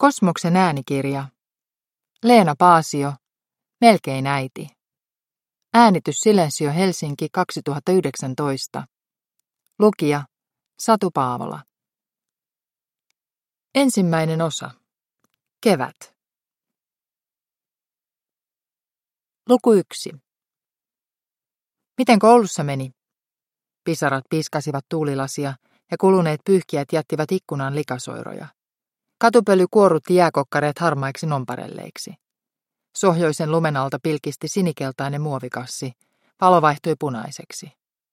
Kosmoksen äänikirja. Leena Paasio. Melkein äiti. Äänitys Silensio Helsinki 2019. Lukija Satu Paavola. Ensimmäinen osa. Kevät. Luku 1. Miten koulussa meni? Pisarat piiskasivat tuulilasia ja kuluneet pyyhkiät jättivät ikkunaan likasoiroja. Katupöly kuorutti jääkokkareet harmaiksi nomparelleiksi. Sohjoisen lumen alta pilkisti sinikeltainen muovikassi. Valo vaihtui punaiseksi.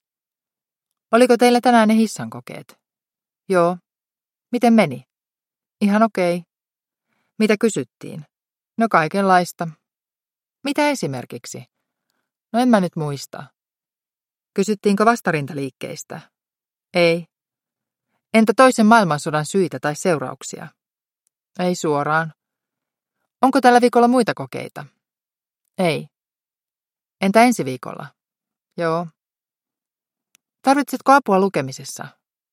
Oliko teillä tänään ne hissankokeet? Joo. Miten meni? Ihan okei. Mitä kysyttiin? No kaikenlaista. Mitä esimerkiksi? No en mä nyt muista. Kysyttiinkö vastarintaliikkeistä? Ei. Entä toisen maailmansodan syitä tai seurauksia? Ei suoraan. Onko tällä viikolla muita kokeita? Ei. Entä ensi viikolla? Joo. Tarvitsetko apua lukemisessa?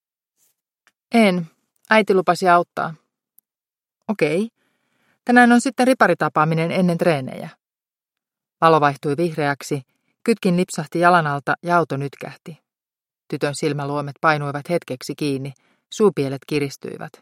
En. Äiti lupasi auttaa. Okei. Tänään on sitten riparitapaaminen ennen treenejä. Valo vaihtui vihreäksi, kytkin lipsahti jalan alta ja auto nytkähti. Tytön silmäluomet painuivat hetkeksi kiinni, suupielet kiristyivät.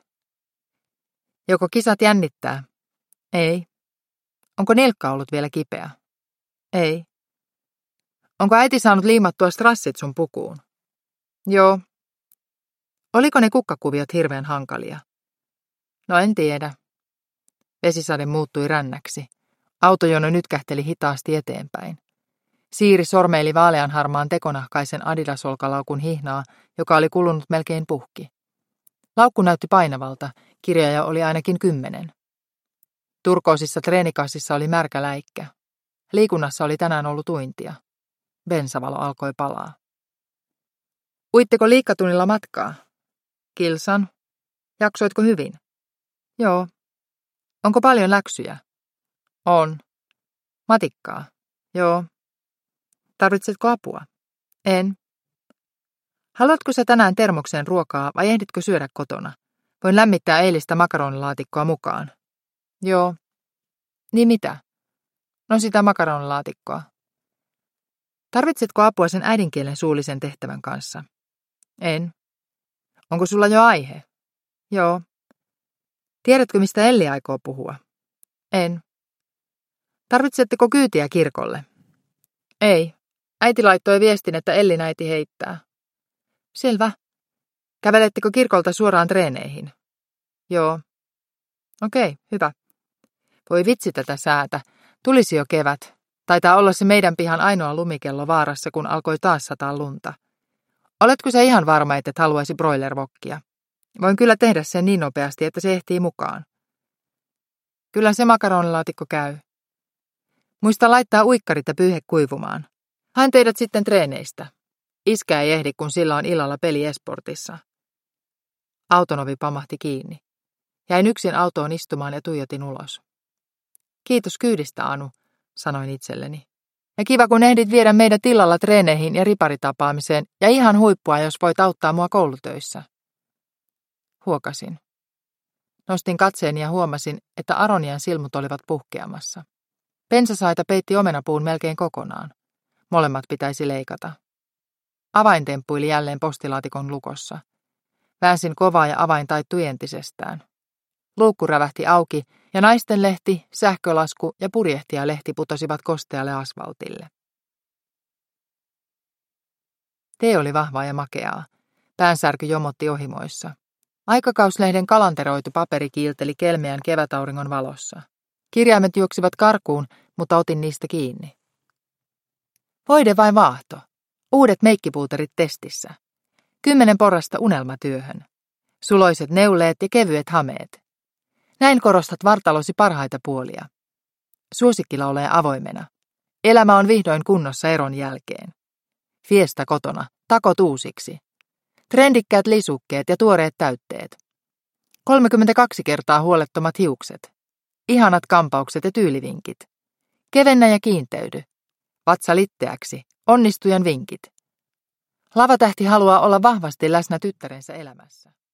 Joko kisat jännittää? Ei. Onko nilkka ollut vielä kipeä? Ei. Onko äiti saanut liimattua strassit sun pukuun? Joo. Oliko ne kukkakuviot hirveän hankalia? No en tiedä. Vesisade muuttui rännäksi. Autojono nytkähteli hitaasti eteenpäin. Siiri sormeili vaaleanharmaan tekonahkaisen Adidas-olkalaukun hihnaa, joka oli kulunut melkein puhki. Laukku näytti painavalta, kirjoja oli ainakin 10. Turkoosissa treenikassissa oli märkä läikkä. Liikunnassa oli tänään ollut uintia. Bensavalo alkoi palaa. Uitteko liikkatunnilla matkaa? Kilsan. Jaksoitko hyvin? Joo. Onko paljon läksyjä? On. Matikkaa? Joo. Tarvitsetko apua? En. Haluatko sä tänään termokseen ruokaa vai ehditkö syödä kotona? Voin lämmittää eilistä makaronilaatikkoa mukaan. Joo. Niin mitä? No sitä makaronilaatikkoa. Tarvitsetko apua sen äidinkielen suullisen tehtävän kanssa? En. Onko sulla jo aihe? Joo. Tiedätkö, mistä Elli aikoo puhua? En. Tarvitsetteko kyytiä kirkolle? Ei. Äiti laittoi viestin, että Ellin äiti heittää. Selvä. Kävelettekö kirkolta suoraan treeneihin? Joo. Okei, hyvä. Voi vitsi tätä säätä. Tulisi jo kevät. Taitaa olla se meidän pihan ainoa lumikello vaarassa, kun alkoi taas sataa lunta. Oletko sä ihan varma, että et haluaisi broilervokkia? Voin kyllä tehdä sen niin nopeasti, että se ehtii mukaan. Kyllä se makaronilaatikko käy. Muista laittaa uikkarit ja pyyhe kuivumaan. Haen teidät sitten treeneistä. Iskä ei ehdi, kun sillä on illalla peli esportissa. Auton ovi pamahti kiinni. Jäin yksin autoon istumaan ja tuijotin ulos. Kiitos kyydistä, Anu, sanoin itselleni. Ja kiva, kun ehdit viedä meidät illalla treeneihin ja riparitapaamiseen, ja ihan huippua, jos voit auttaa mua koulutöissä. Huokasin. Nostin katseeni ja huomasin, että Aronian silmut olivat puhkeamassa. Pensasaita peitti omenapuun melkein kokonaan. Molemmat pitäisi leikata. Avain temppuili jälleen postilaatikon lukossa. Väänsin kovaa ja avain taittui entisestään. Luukku rävähti auki ja naistenlehti, sähkölasku ja purjehtijalehti putosivat kostealle asfaltille. Tee oli vahvaa ja makeaa. Päänsärky jomotti ohimoissa. Aikakauslehden kalanteroitu paperi kiilteli kelmeän kevätauringon valossa. Kirjaimet juoksivat karkuun, mutta otin niistä kiinni. Voide vai vaahto? Uudet meikkipuuterit testissä. 10 porrasta unelmatyöhön. Suloiset neuleet ja kevyet hameet. Näin korostat vartalosi parhaita puolia. Suosikkilaulee avoimena. Elämä on vihdoin kunnossa eron jälkeen. Fiesta kotona, takot uusiksi. Trendikkäät lisukkeet ja tuoreet täytteet. 32 kertaa huolettomat hiukset. Ihanat kampaukset ja tyylivinkit. Kevennä ja kiinteydy. Vatsa litteäksi. Onnistujan vinkit. Lavatähti haluaa olla vahvasti läsnä tyttärensä elämässä.